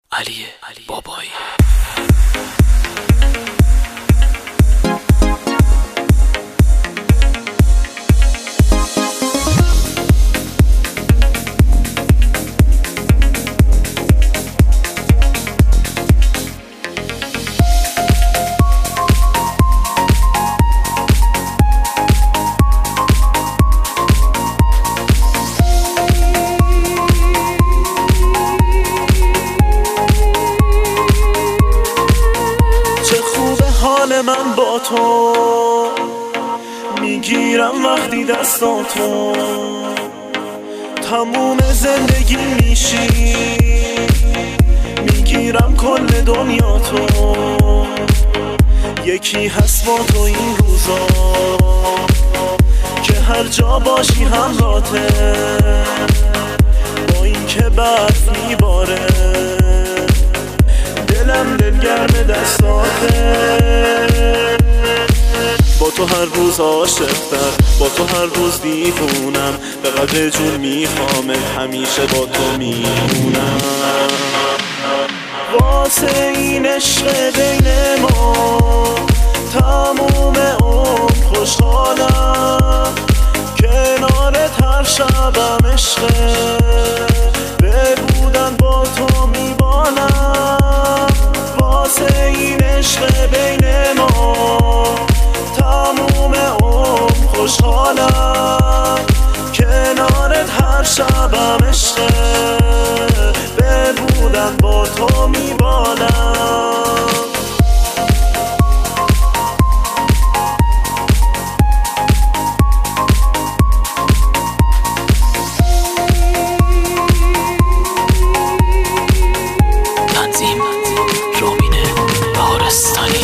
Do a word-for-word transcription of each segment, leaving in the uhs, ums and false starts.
علی بابایی. حال من با تو میگیرم وقتی دستاتو، تموم زندگی میشی، میگیرم کل دنیا تو. یکی هست با تو این روزا که هر جا باشی همراته، با این که برف میباره دلم دلگرم دستاته. با تو هر روز عاشق‌تر، با تو هر روز دیوونم، به قدر جون میخوامت همیشه با تو میمونم. واسه این عشق بین ما تموم عمر خوشحالم، کنارت هر شبم عشقه، به بودن با تو میبالم. واسه این عشق بین ما تموم عمر خوشحالم، کنارت هر شبم عشقه، به بودن با تو میبالم. تنظیم رومین بهارستانی.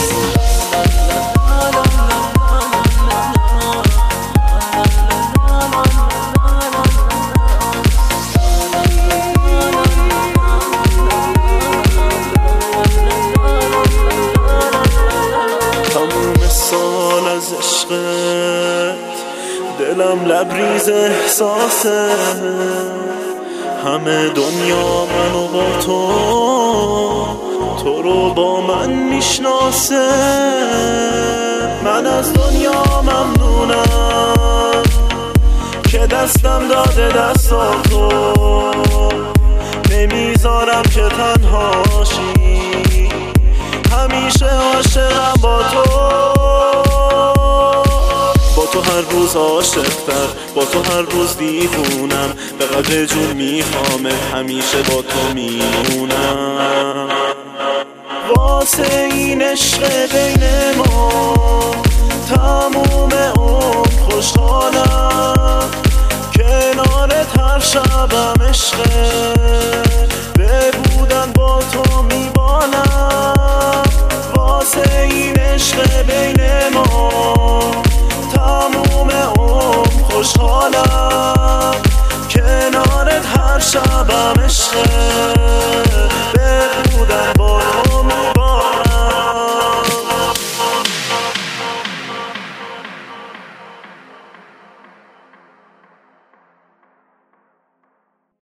سال از عشقت دلم لبریز احساسه، همه دنیا منو با تو، تو رو با من میشناسه. من از دنیا ممنونم که دستم داده دستاتو، نمیذارم که تنهاشی، همیشه عاشقم با تو. با تو هر روز عاشق‌تر، با تو هر روز دیوونم، به قدر جون میخوامت همیشه با تو میمونم. واسه این عشق بین ما تموم عمر خوشحالم، کنارت هر شبم عشقه،